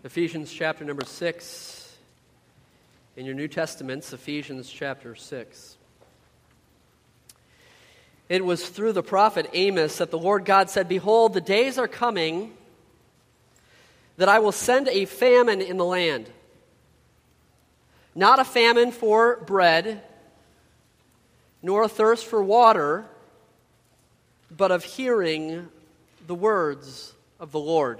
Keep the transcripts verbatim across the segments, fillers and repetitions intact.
Ephesians chapter number six. In your New Testaments, Ephesians chapter six. It was through the prophet Amos that the Lord God said, "Behold, the days are coming that I will send a famine in the land. Not a famine for bread, nor a thirst for water, but of hearing the words of the Lord."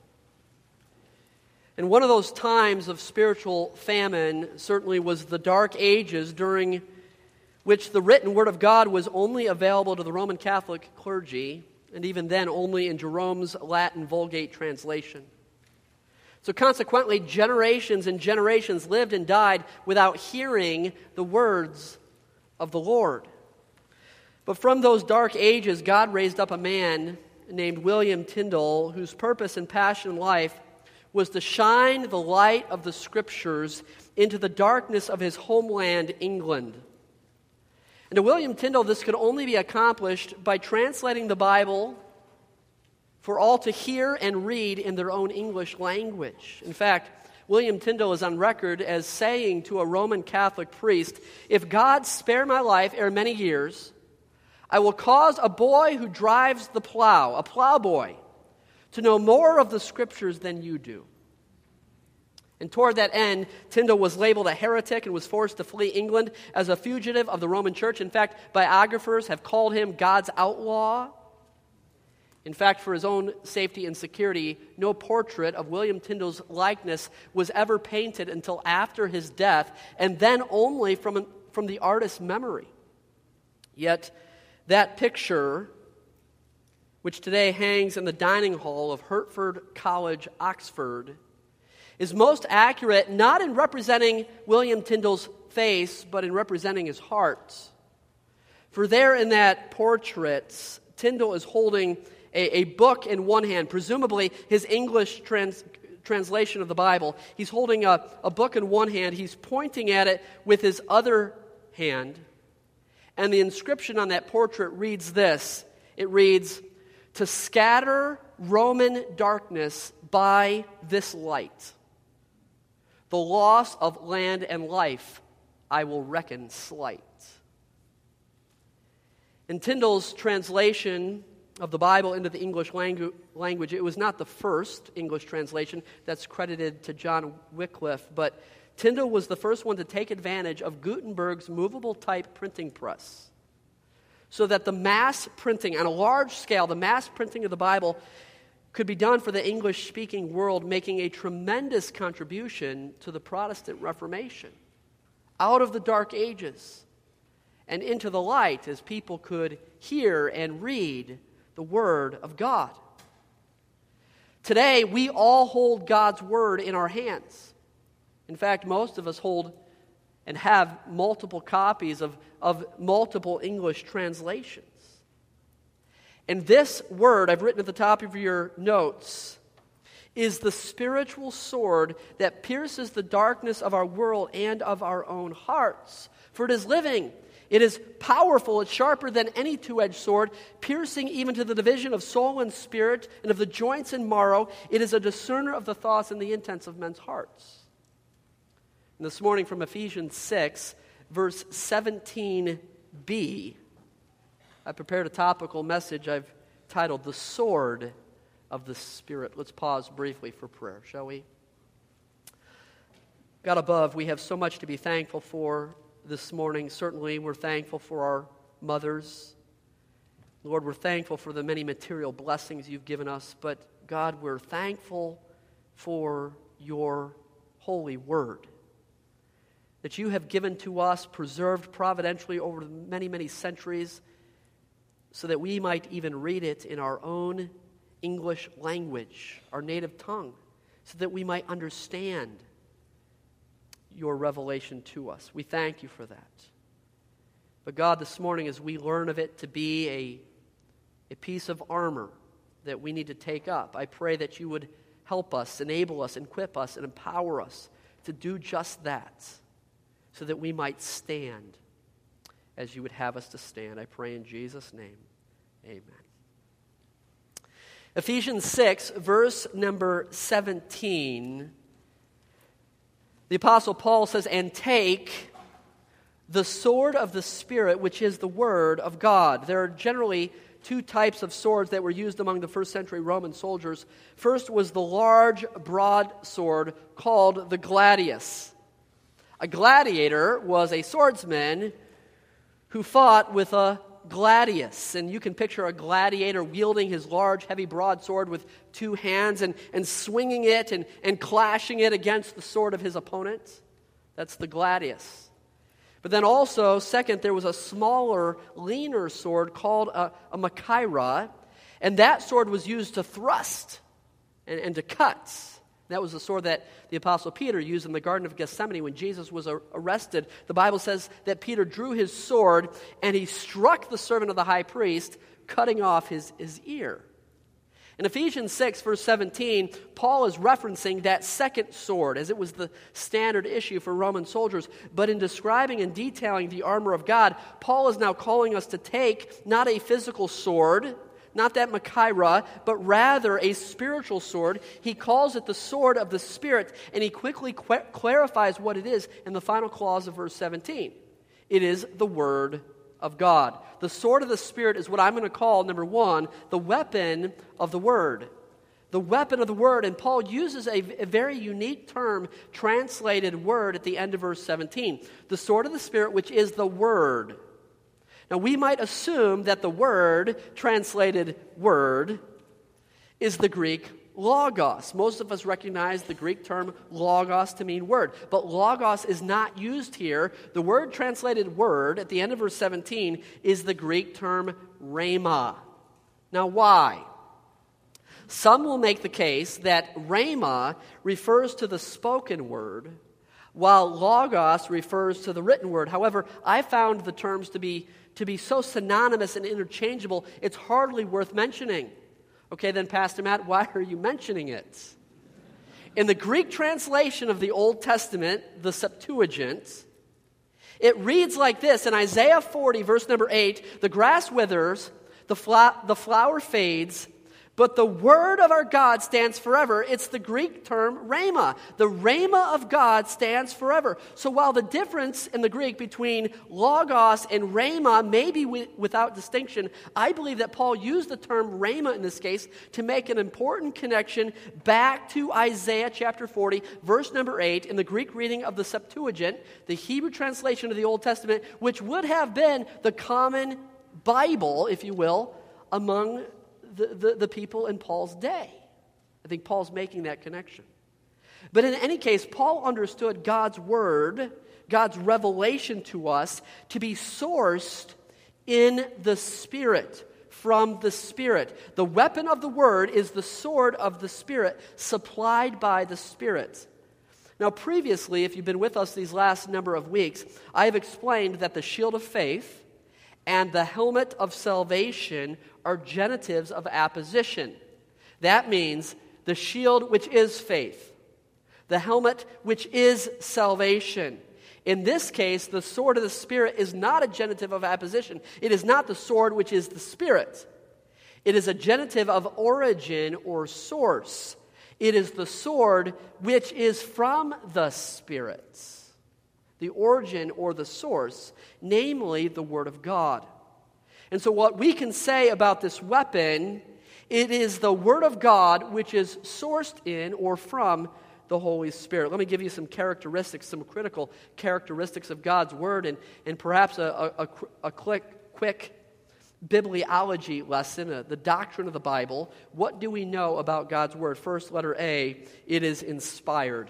And one of those times of spiritual famine certainly was the Dark Ages, during which the written Word of God was only available to the Roman Catholic clergy, and even then only in Jerome's Latin Vulgate translation. So consequently, generations and generations lived and died without hearing the words of the Lord. But from those dark ages, God raised up a man named William Tyndale, whose purpose and passion in life was to shine the light of the Scriptures into the darkness of his homeland, England. And to William Tyndale, this could only be accomplished by translating the Bible for all to hear and read in their own English language. In fact, William Tyndale is on record as saying to a Roman Catholic priest, "If God spare my life ere many years, I will cause a boy who drives the plow, a plowboy, to know more of the Scriptures than you do." And toward that end, Tyndale was labeled a heretic and was forced to flee England as a fugitive of the Roman Church. In fact, biographers have called him God's outlaw. In fact, for his own safety and security, no portrait of William Tyndale's likeness was ever painted until after his death, and then only from, from the artist's memory. Yet, that picture, which today hangs in the dining hall of Hertford College, Oxford, is most accurate not in representing William Tyndale's face, but in representing his heart. For there in that portrait, Tyndale is holding a, a book in one hand, presumably his English trans, translation of the Bible. He's holding a, a book in one hand. He's pointing at it with his other hand. And the inscription on that portrait reads this. It reads, "To scatter Roman darkness by this light. The loss of land and life I will reckon slight." In Tyndale's translation of the Bible into the English langu- language, it was not the first English translation that's credited to John Wycliffe, but Tyndale was the first one to take advantage of Gutenberg's movable type printing press, so that the mass printing, on a large scale, the mass printing of the Bible could be done for the English-speaking world, making a tremendous contribution to the Protestant Reformation, out of the Dark Ages and into the light, as people could hear and read the Word of God. Today, we all hold God's Word in our hands. In fact, most of us hold and have multiple copies of, of multiple English translations. And this word, I've written at the top of your notes, is the spiritual sword that pierces the darkness of our world and of our own hearts. For it is living, it is powerful, it's sharper than any two-edged sword, piercing even to the division of soul and spirit and of the joints and marrow. It is a discerner of the thoughts and the intents of men's hearts. And this morning from Ephesians six, verse seventeen b, I prepared a topical message I've titled, "The Sword of the Spirit." Let's pause briefly for prayer, shall we? God above, we have so much to be thankful for this morning. Certainly, we're thankful for our mothers. Lord, we're thankful for the many material blessings you've given us, but God, we're thankful for your holy word that you have given to us, preserved providentially over many, many centuries, so that we might even read it in our own English language, our native tongue, so that we might understand your revelation to us. We thank you for that. But God, this morning, as we learn of it to be a, a piece of armor that we need to take up, I pray that you would help us, enable us, equip us, and empower us to do just that, so that we might stand as you would have us to stand. I pray in Jesus' name. Amen. Ephesians six, verse number seventeen, the Apostle Paul says, "And take the sword of the Spirit, which is the Word of God." There are generally two types of swords that were used among the first century Roman soldiers. First was the large broadsword called the gladius. A gladiator was a swordsman who fought with a gladius. And you can picture a gladiator wielding his large, heavy broadsword with two hands and, and swinging it and, and clashing it against the sword of his opponent. That's the gladius. But then also, second, there was a smaller, leaner sword called a, a machaira, and that sword was used to thrust and, and to cut. That was the sword that the Apostle Peter used in the Garden of Gethsemane when Jesus was arrested. The Bible says that Peter drew his sword and he struck the servant of the high priest, cutting off his, his ear. In Ephesians six, verse seventeen, Paul is referencing that second sword, as it was the standard issue for Roman soldiers. But in describing and detailing the armor of God, Paul is now calling us to take not a physical sword, not that machaira, but rather a spiritual sword. He calls it the sword of the Spirit, and he quickly qu- clarifies what it is in the final clause of verse seventeen. It is the Word of God. The sword of the Spirit is what I'm going to call, number one, the weapon of the Word. The weapon of the Word. And Paul uses a, a very unique term, translated word, at the end of verse seventeen. The sword of the Spirit, which is the Word. Now, we might assume that the word, translated word, is the Greek logos. Most of us recognize the Greek term logos to mean word, but logos is not used here. The word translated word at the end of verse seventeen is the Greek term rhema. Now, why? Some will make the case that rhema refers to the spoken word, while logos refers to the written word. However, I found the terms to be to be so synonymous and interchangeable, it's hardly worth mentioning. Okay, then, Pastor Matt, why are you mentioning it? In the Greek translation of the Old Testament, the Septuagint, it reads like this. In Isaiah forty, verse number eight, "The grass withers, the, fla- the flower fades, but the word of our God stands forever." It's the Greek term rhema. The rhema of God stands forever. So while the difference in the Greek between logos and rhema may be w- without distinction, I believe that Paul used the term rhema in this case to make an important connection back to Isaiah chapter forty, verse number eight, in the Greek reading of the Septuagint, the Hebrew translation of the Old Testament, which would have been the common Bible, if you will, among The, the, the people in Paul's day. I think Paul's making that connection. But in any case, Paul understood God's word, God's revelation to us, to be sourced in the Spirit, from the Spirit. The weapon of the word is the sword of the Spirit, supplied by the Spirit. Now, previously, if you've been with us these last number of weeks, I have explained that the shield of faith and the helmet of salvation are genitives of apposition. That means the shield, which is faith, the helmet, which is salvation. In this case, the sword of the Spirit is not a genitive of apposition. It is not the sword which is the Spirit. It is a genitive of origin or source. It is the sword which is from the Spirit. The origin or the source, namely the Word of God. And so what we can say about this weapon, it is the Word of God which is sourced in or from the Holy Spirit. Let me give you some characteristics, some critical characteristics of God's Word, and, and perhaps a, a, a quick, quick bibliology lesson, uh, the doctrine of the Bible. What do we know about God's Word? First, letter A, it is inspired.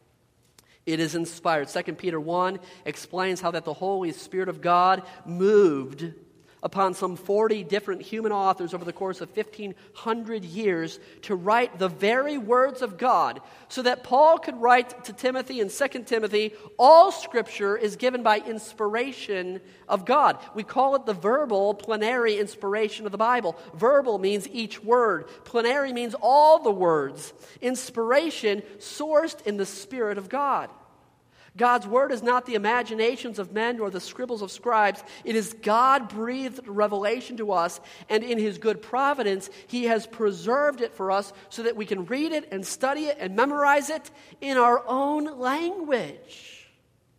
It is inspired. Second Peter one explains how that the Holy Spirit of God moved upon some forty different human authors over the course of fifteen hundred years to write the very words of God, so that Paul could write to Timothy in Second Timothy, all Scripture is given by inspiration of God. We call it the verbal plenary inspiration of the Bible. Verbal means each word. Plenary means all the words. Inspiration sourced in the Spirit of God. God's word is not the imaginations of men nor the scribbles of scribes. It is God-breathed revelation to us, and in his good providence, he has preserved it for us so that we can read it and study it and memorize it in our own language.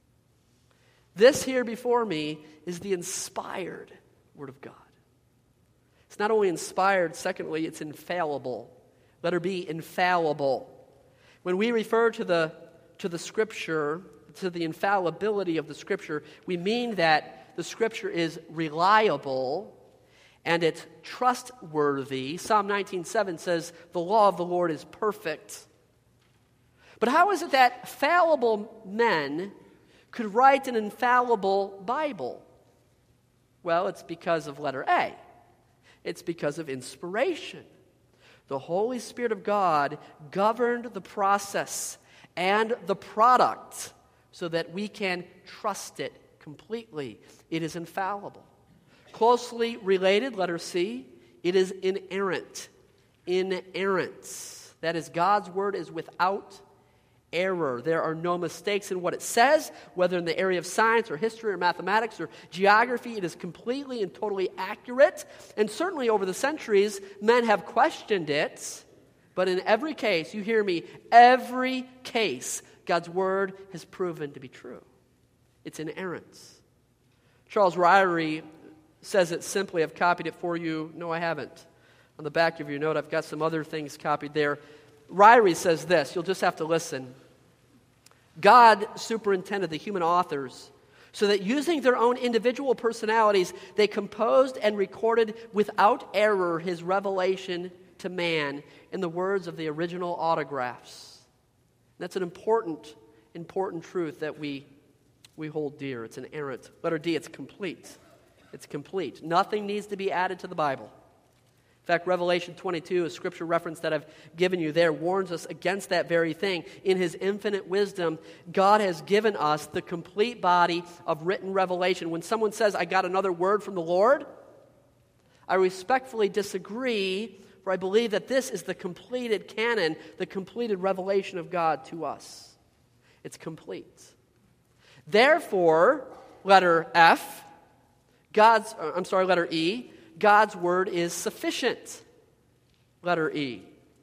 This here before me is the inspired word of God. It's not only inspired, secondly, it's infallible. Letter B, infallible. When we refer to the to the Scripture, to the infallibility of the Scripture, we mean that the Scripture is reliable and it's trustworthy. Psalm nineteen seven says, "The law of the Lord is perfect." But how is it that fallible men could write an infallible Bible? Well, it's because of letter A. It's because of inspiration. The Holy Spirit of God governed the process and the product so that we can trust it completely. It is infallible. Closely related, letter C, it is inerrant. Inerrant. That is, God's word is without error. There are no mistakes in what it says, whether in the area of science or history or mathematics or geography. It is completely and totally accurate. And certainly over the centuries, men have questioned it. But in every case, you hear me, every case, God's word has proven to be true. It's inerrant. Charles Ryrie says it simply. I've copied it for you. No, I haven't. On the back of your note, I've got some other things copied there. Ryrie says this. You'll just have to listen. God superintended the human authors so that using their own individual personalities, they composed and recorded without error his revelation to man in the words of the original autographs. That's an important, important truth that we, we hold dear. It's inerrant. Letter D, it's complete. It's complete. Nothing needs to be added to the Bible. In fact, Revelation twenty-two, a scripture reference that I've given you there, warns us against that very thing. In his infinite wisdom, God has given us the complete body of written revelation. When someone says, "I got another word from the Lord," I respectfully disagree, for I believe that this is the completed canon, the completed revelation of God to us. It's complete. Therefore, letter F, God's, uh, I'm sorry, letter E, God's word is sufficient. Letter E.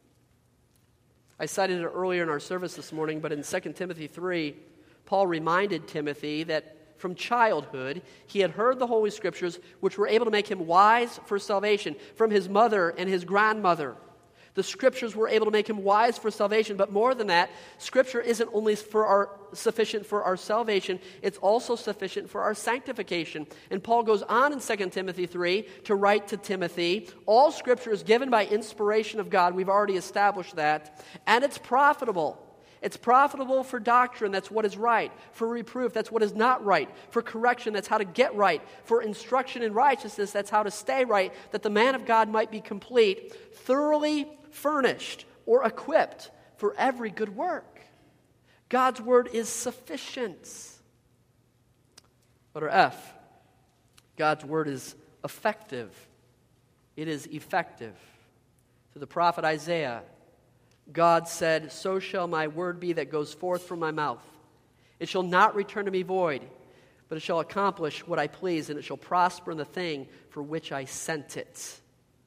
I cited it earlier in our service this morning, but in Second Timothy three, Paul reminded Timothy that from childhood he had heard the Holy Scriptures, which were able to make him wise for salvation, from his mother and his grandmother. The Scriptures were able to make him wise for salvation, but more than that, Scripture isn't only for our sufficient for our salvation, it's also sufficient for our sanctification. And Paul goes on in Second Timothy three to write to Timothy, all Scripture is given by inspiration of God, we've already established that, and it's profitable. It's profitable for doctrine, that's what is right. For reproof, that's what is not right. For correction, that's how to get right. For instruction in righteousness, that's how to stay right, that the man of God might be complete, thoroughly furnished or equipped for every good work. God's word is sufficient. Letter F, God's word is effective. It is effective. To the prophet Isaiah, God said, "So shall my word be that goes forth from my mouth. It shall not return to me void, but it shall accomplish what I please, and it shall prosper in the thing for which I sent it."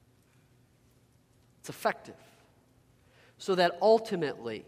It's effective. So that ultimately,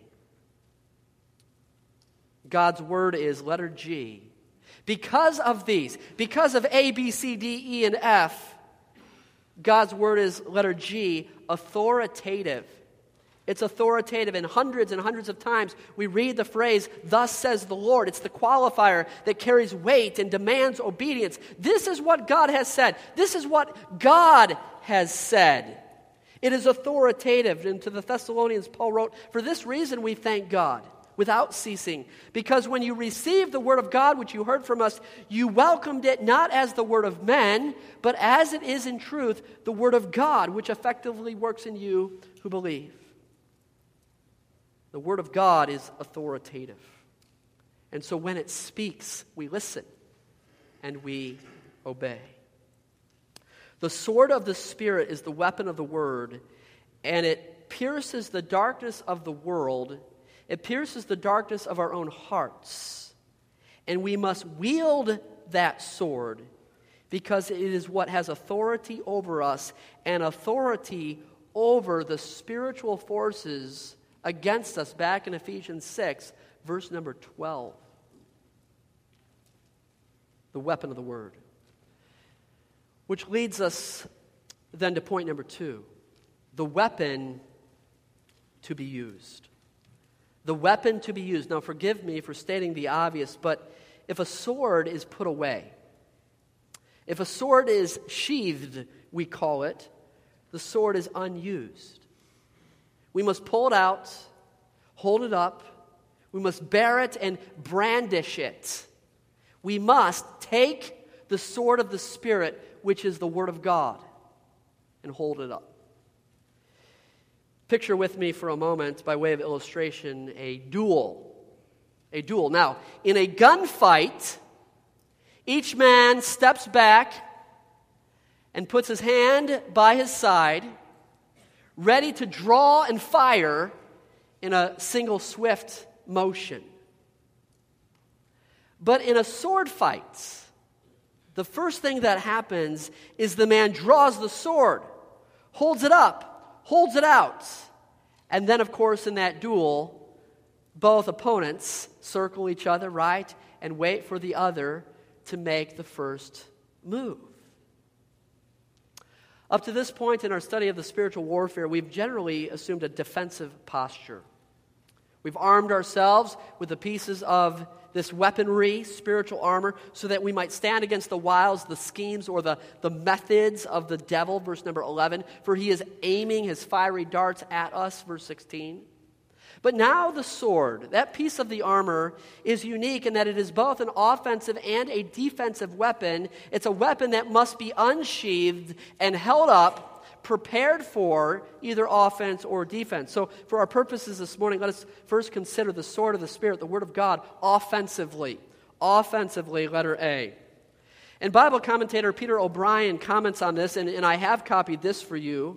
God's word is, letter G. Because of these, because of A, B, C, D, E, and F, God's word is, letter G, authoritative. It's authoritative, and hundreds and hundreds of times we read the phrase, "Thus says the Lord." It's the qualifier that carries weight and demands obedience. This is what God has said. This is what God has said. It is authoritative. And to the Thessalonians, Paul wrote, "For this reason we thank God without ceasing, because when you received the word of God which you heard from us, you welcomed it not as the word of men, but as it is in truth, the word of God, which effectively works in you who believe." The word of God is authoritative. And so when it speaks, we listen and we obey. The sword of the Spirit is the weapon of the word, and it pierces the darkness of the world. It pierces the darkness of our own hearts. And we must wield that sword because it is what has authority over us and authority over the spiritual forces against us, back in Ephesians six, verse number twelve. The weapon of the word. Which leads us then to point number two. The weapon to be used. The weapon to be used. Now forgive me for stating the obvious, but if a sword is put away, if a sword is sheathed, we call it, the sword is unused. We must pull it out, hold it up, we must bear it and brandish it. We must take the sword of the Spirit, which is the Word of God, and hold it up. Picture with me for a moment, by way of illustration, a duel. A duel. Now, in a gunfight, each man steps back and puts his hand by his side, ready to draw and fire in a single swift motion. But in a sword fight, the first thing that happens is the man draws the sword, holds it up, holds it out. And then, of course, in that duel, both opponents circle each other, right, and wait for the other to make the first move. Up to this point in our study of the spiritual warfare, we've generally assumed a defensive posture. We've armed ourselves with the pieces of this weaponry, spiritual armor, so that we might stand against the wiles, the schemes, or the, the methods of the devil, verse number eleven. For he is aiming his fiery darts at us, verse sixteen. But now the sword, that piece of the armor, is unique in that it is both an offensive and a defensive weapon. It's a weapon that must be unsheathed and held up, prepared for either offense or defense. So for our purposes this morning, let us first consider the sword of the Spirit, the Word of God, offensively. Offensively, letter A. And Bible commentator Peter O'Brien comments on this, and, and I have copied this for you.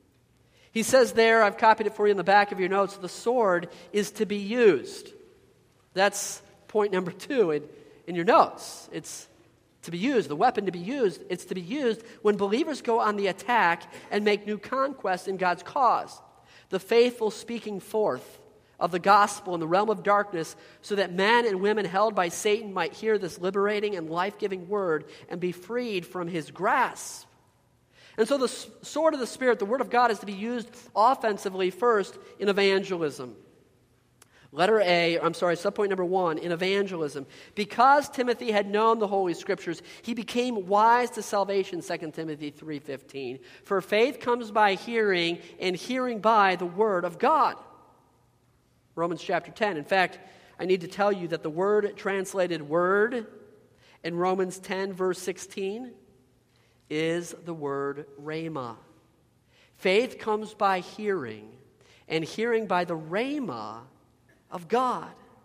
He says there, I've copied it for you in the back of your notes, the sword is to be used. That's point number two in, in your notes. It's to be used, the weapon to be used. It's to be used when believers go on the attack and make new conquests in God's cause. The faithful speaking forth of the gospel in the realm of darkness so that men and women held by Satan might hear this liberating and life-giving word and be freed from his grasp. And so the sword of the Spirit, the Word of God, is to be used offensively first in evangelism. Letter A, I'm sorry, subpoint number one, in evangelism. Because Timothy had known the Holy Scriptures, he became wise to salvation, Second Timothy three fifteen. For faith comes by hearing, and hearing by the Word of God. Romans chapter ten. In fact, I need to tell you that the word translated word in Romans ten, verse sixteen, is the word rhema. Faith comes by hearing, and hearing by the rhema of God.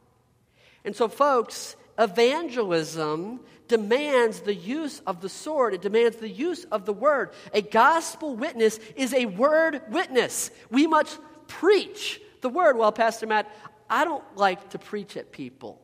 And so, folks, evangelism demands the use of the sword. It demands the use of the word. A gospel witness is a word witness. We must preach the word. Well, Pastor Matt, I don't like to preach at people.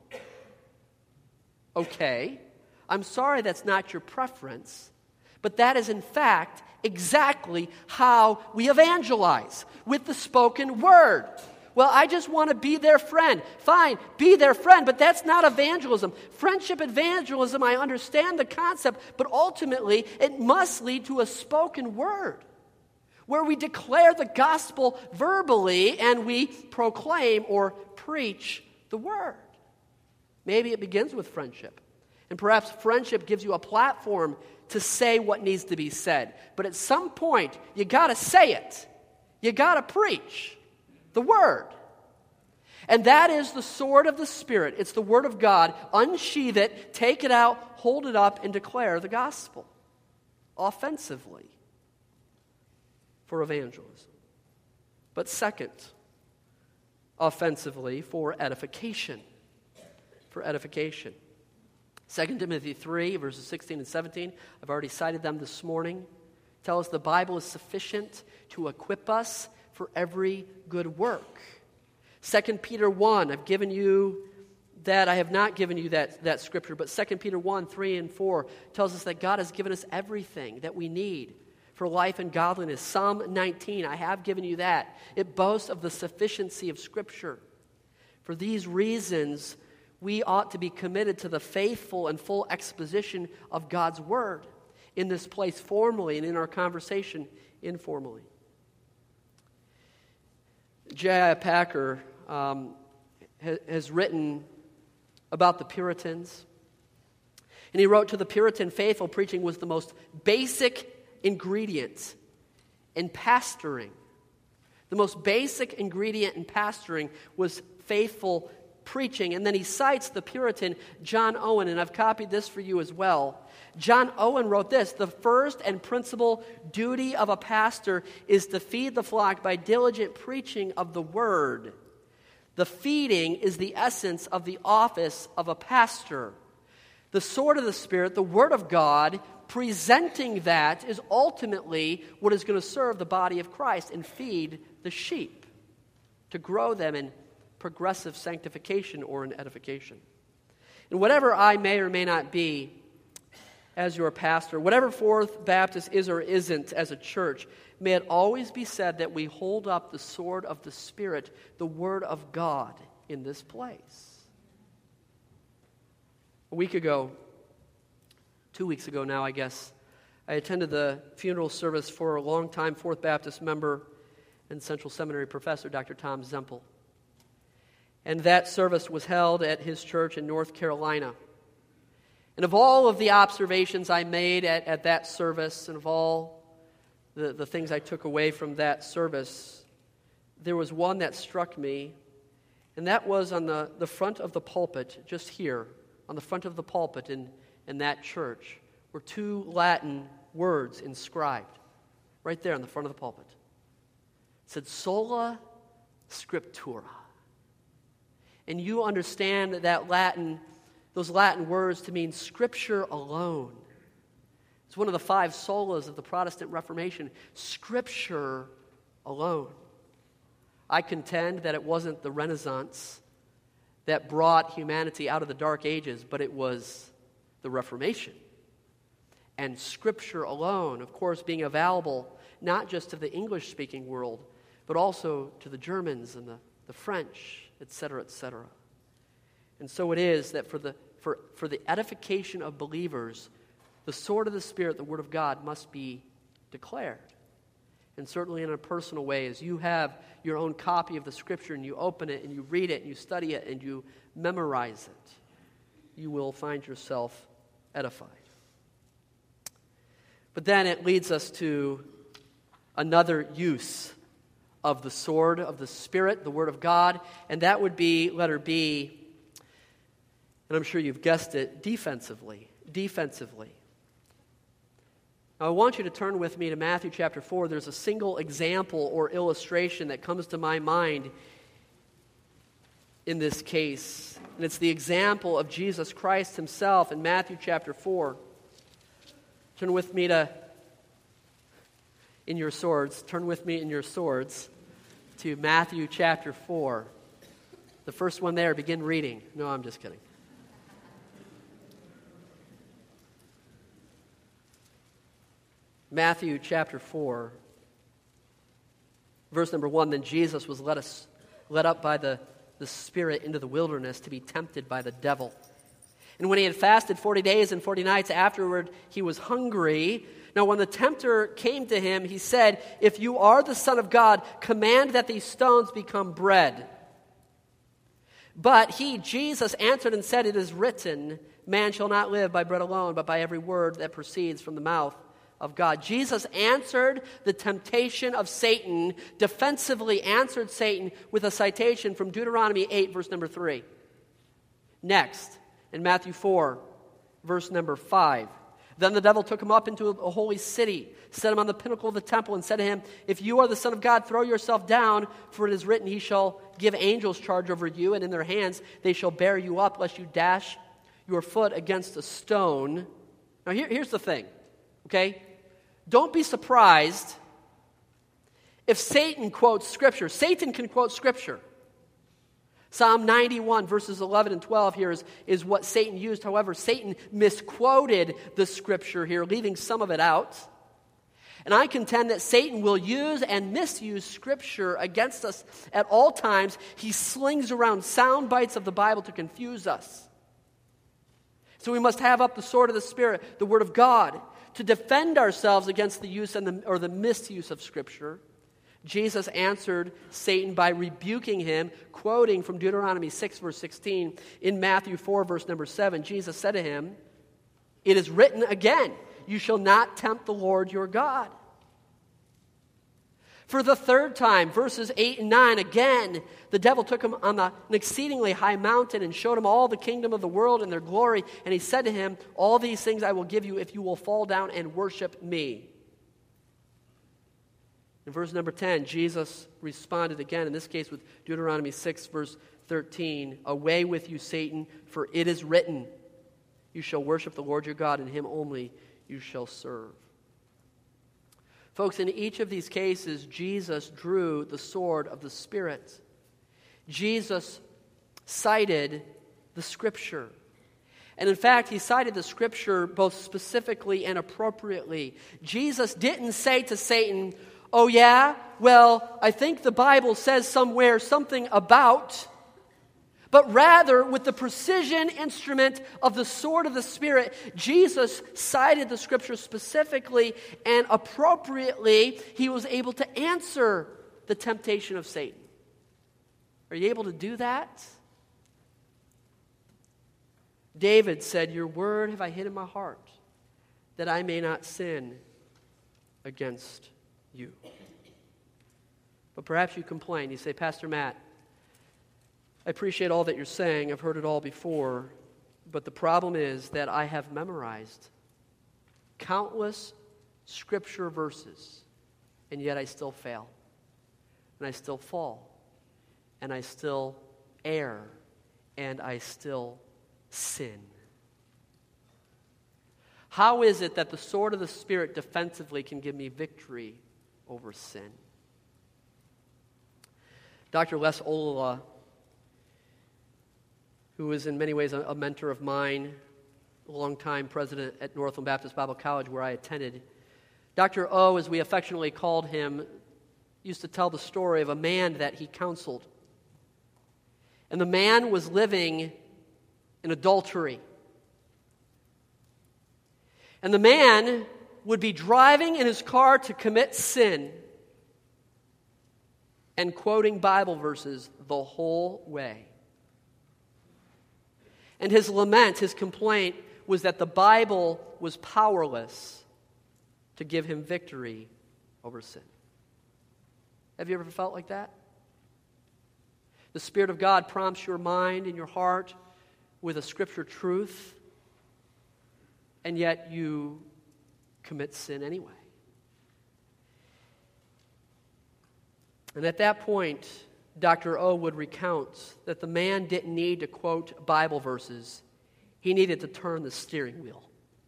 Okay, I'm sorry that's not your preference. But that is, in fact, exactly how we evangelize, with the spoken word. Well, I just want to be their friend. Fine, be their friend, but that's not evangelism. Friendship evangelism, I understand the concept, but ultimately it must lead to a spoken word, where we declare the gospel verbally and we proclaim or preach the word. Maybe it begins with friendship. And perhaps friendship gives you a platform to say what needs to be said. But at some point, you got to say it. You got to preach the word. And that is the sword of the Spirit. It's the word of God. Unsheath it, take it out, hold it up, and declare the gospel offensively for evangelism. But second, offensively for edification. For edification. Second Timothy three, verses sixteen and seventeen, I've already cited them this morning, tell us the Bible is sufficient to equip us for every good work. Second Peter one, I've given you that I have not given you that, that scripture, but Second Peter one, three, and four tells us that God has given us everything that we need for life and godliness. Psalm nineteen, I have given you that. It boasts of the sufficiency of Scripture. For these reasons, we ought to be committed to the faithful and full exposition of God's Word in this place formally and in our conversation informally. J I. Packer um, ha- has written about the Puritans. And he wrote, to the Puritan faithful, preaching was the most basic ingredient in pastoring. The most basic ingredient in pastoring was faithful preaching. And then he cites the Puritan John Owen, and I've copied this for you as well. John Owen wrote this: the first and principal duty of a pastor is to feed the flock by diligent preaching of the word. The feeding is the essence of the office of a pastor. The sword of the Spirit, the Word of God, presenting that is ultimately what is going to serve the body of Christ and feed the sheep, to grow them in progressive sanctification or in edification. And whatever I may or may not be as your pastor, whatever Fourth Baptist is or isn't as a church, may it always be said that we hold up the sword of the Spirit, the Word of God, in this place. A week ago, two weeks ago now, I guess, I attended the funeral service for a longtime Fourth Baptist member and Central Seminary professor, Doctor Tom Zempel. And that service was held at his church in North Carolina. And of all of the observations I made at, at that service, and of all the, the things I took away from that service, there was one that struck me, and that was on the, the front of the pulpit, just here, on the front of the pulpit in, in that church, were two Latin words inscribed, right there on the front of the pulpit. It said, Sola Scriptura. And you understand that Latin, those Latin words to mean Scripture alone. It's one of the five solas of the Protestant Reformation, Scripture alone. I contend that it wasn't the Renaissance that brought humanity out of the Dark Ages, but it was the Reformation. And Scripture alone, of course, being available not just to the English-speaking world, but also to the Germans and the, the French, et cetera, et cetera. And so it is that for the for, for the edification of believers, the sword of the Spirit, the Word of God, must be declared. And certainly in a personal way, as you have your own copy of the Scripture and you open it and you read it and you study it and you memorize it, you will find yourself edified. But then it leads us to another use of the sword of the Spirit, the Word of God, and that would be, letter B, and I'm sure you've guessed it, defensively. Defensively. Now, I want you to turn with me to Matthew chapter four. There's a single example or illustration that comes to my mind in this case, and it's the example of Jesus Christ himself in Matthew chapter four. Turn with me to, in your swords, turn with me in your swords to Matthew chapter four. The first one there, begin reading. No, I'm just kidding. Matthew chapter four, verse number one, then Jesus was led, us, led up by the, the Spirit into the wilderness to be tempted by the devil. And when he had fasted forty days and forty nights afterward, he was hungry. Now when the tempter came to him, he said, if you are the Son of God, command that these stones become bread. But he, Jesus, answered and said, it is written, man shall not live by bread alone, but by every word that proceeds from the mouth of God. Jesus answered the temptation of Satan, defensively answered Satan with a citation from Deuteronomy eight, verse number three. Next, in Matthew four, verse number five. Then the devil took him up into a holy city, set him on the pinnacle of the temple, and said to him, if you are the Son of God, throw yourself down, for it is written, he shall give angels charge over you, and in their hands they shall bear you up, lest you dash your foot against a stone. Now here, here's the thing, okay? Don't be surprised if Satan quotes Scripture. Satan can quote Scripture. Psalm ninety-one, verses eleven and twelve here is, is what Satan used. However, Satan misquoted the Scripture here, leaving some of it out. And I contend that Satan will use and misuse Scripture against us at all times. He slings around sound bites of the Bible to confuse us. So we must have up the sword of the Spirit, the Word of God, to defend ourselves against the use and the, or the misuse of Scripture. Jesus answered Satan by rebuking him, quoting from Deuteronomy six, verse sixteen. In Matthew four, verse number seven, Jesus said to him, "It is written again, you shall not tempt the Lord your God." For the third time, verses eight and nine, again, the devil took him on the, an exceedingly high mountain and showed him all the kingdom of the world and their glory. And he said to him, "All these things I will give you if you will fall down and worship me." In verse number ten, Jesus responded again, in this case with Deuteronomy six, verse thirteen, "Away with you, Satan, for it is written, you shall worship the Lord your God, and him only you shall serve." Folks, in each of these cases, Jesus drew the sword of the Spirit. Jesus cited the Scripture. And in fact, he cited the Scripture both specifically and appropriately. Jesus didn't say to Satan, "Oh yeah, well, I think the Bible says somewhere something about," but rather with the precision instrument of the sword of the Spirit, Jesus cited the Scripture specifically and appropriately. He was able to answer the temptation of Satan. Are you able to do that? David said, "Your word have I hid in my heart, that I may not sin against you." But perhaps you complain. You say, "Pastor Matt, I appreciate all that you're saying. I've heard it all before. But the problem is that I have memorized countless Scripture verses, and yet I still fail, and I still fall, and I still err, and I still sin. How is it that the sword of the Spirit defensively can give me victory over sin?" Doctor Les Olala, who is in many ways a, a mentor of mine, a longtime president at Northland Baptist Bible College where I attended, Doctor O, as we affectionately called him, used to tell the story of a man that he counseled. And the man was living in adultery. And the man would be driving in his car to commit sin and quoting Bible verses the whole way. And his lament, his complaint, was that the Bible was powerless to give him victory over sin. Have you ever felt like that? The Spirit of God prompts your mind and your heart with a Scripture truth, and yet you commit sin anyway. And at that point, Doctor O would recount that the man didn't need to quote Bible verses. He needed to turn the steering wheel.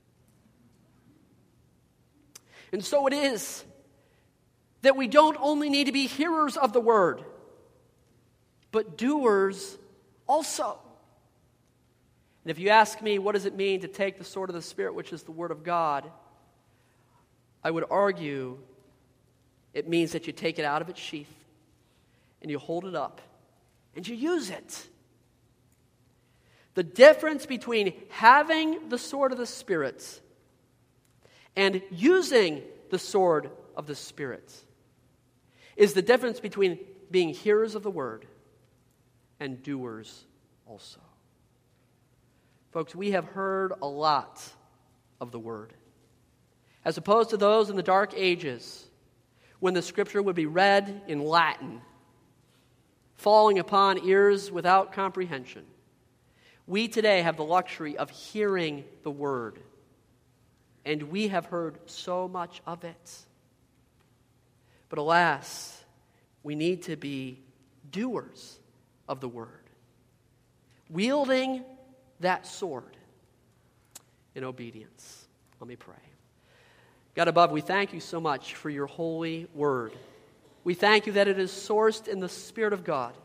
And so it is that we don't only need to be hearers of the Word, but doers also. And if you ask me, what does it mean to take the sword of the Spirit, which is the Word of God, I would argue it means that you take it out of its sheath and you hold it up and you use it. The difference between having the sword of the Spirit and using the sword of the Spirit is the difference between being hearers of the Word and doers also. Folks, we have heard a lot of the Word, as opposed to those in the dark ages when the Scripture would be read in Latin, falling upon ears without comprehension. We today have the luxury of hearing the Word, and we have heard so much of it. But alas, we need to be doers of the Word, wielding that sword in obedience. Let me pray. God above, we thank you so much for your holy word. We thank you that it is sourced in the Spirit of God.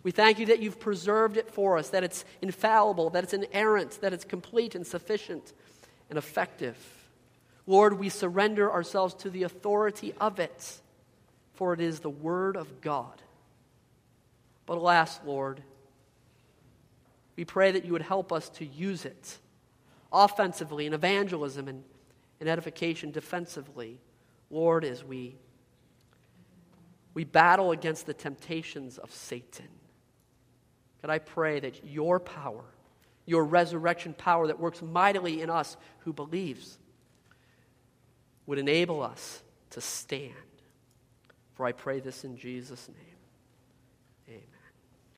We thank you that you've preserved it for us, that it's infallible, that it's inerrant, that it's complete and sufficient and effective. Lord, we surrender ourselves to the authority of it, for it is the Word of God. But alas, Lord, we pray that you would help us to use it offensively in evangelism and in edification, defensively, Lord, as we, we battle against the temptations of Satan. God, I pray that your power, your resurrection power that works mightily in us who believes, would enable us to stand. For I pray this in Jesus' name.